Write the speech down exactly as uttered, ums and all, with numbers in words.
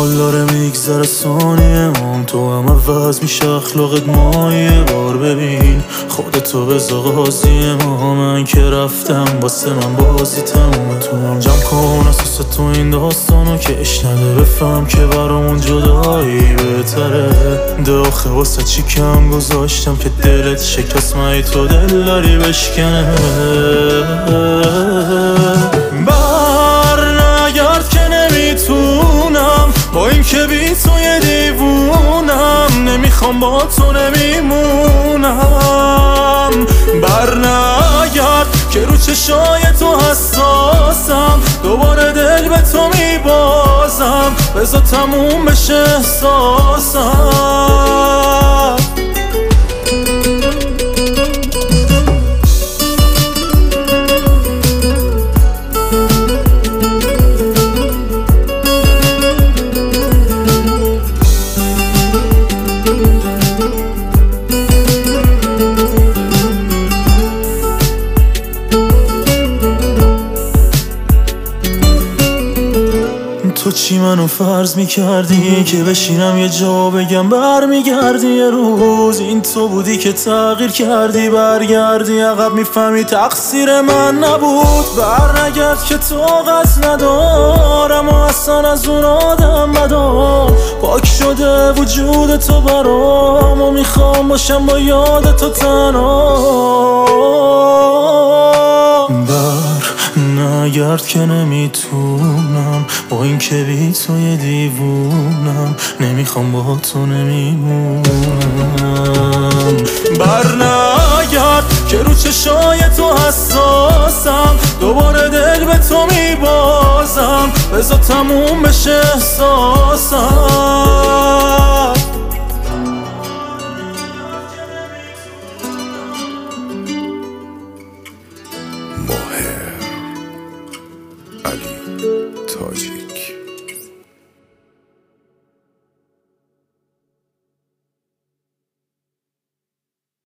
سال داره میگذره ثانیه هم، تو هم عوض میشه اخلاقت. ما یه بار ببین خودتو بذار قاضی ما، من که رفتم واسه من بازی تمومه. تو هم جمع کن اساس تو این داستانو که اش نده، بفهم که برامون جدایی بهتره. داخه واسه چی کم گذاشتم که دلت شکست، من تو دل داری بشکنه. بر نگرد که نمیتونم، با این که بی تو یه دیوونم، نمیخوام با تو نمیمونم. بر نگرد که رو چشای تو حساسم، دوباره دل به تو میبازم، بذار تموم بشه احساسم. تو چی منو فرض میکردی که بشینم یه جا بگم برمیگردی یه روز؟ این تو بودی که تغییر کردی، برگردی عقب میفهمی تقصیر من نبود. برنگرد که طاقت ندارم و اصلا از اون آدم بدم، پاک شده وجود تو برام و میخوام باشم با یاد تو تنها. نگرد که نمیتونم، با این که بی تو یه دیوونم، نمیخوام با تو نمیمونم. بر نگرد که رو چشای تو حساسم، دوباره دل به تو میبازم، بذار تموم بشه احساسم. ماهر علی تاجیک.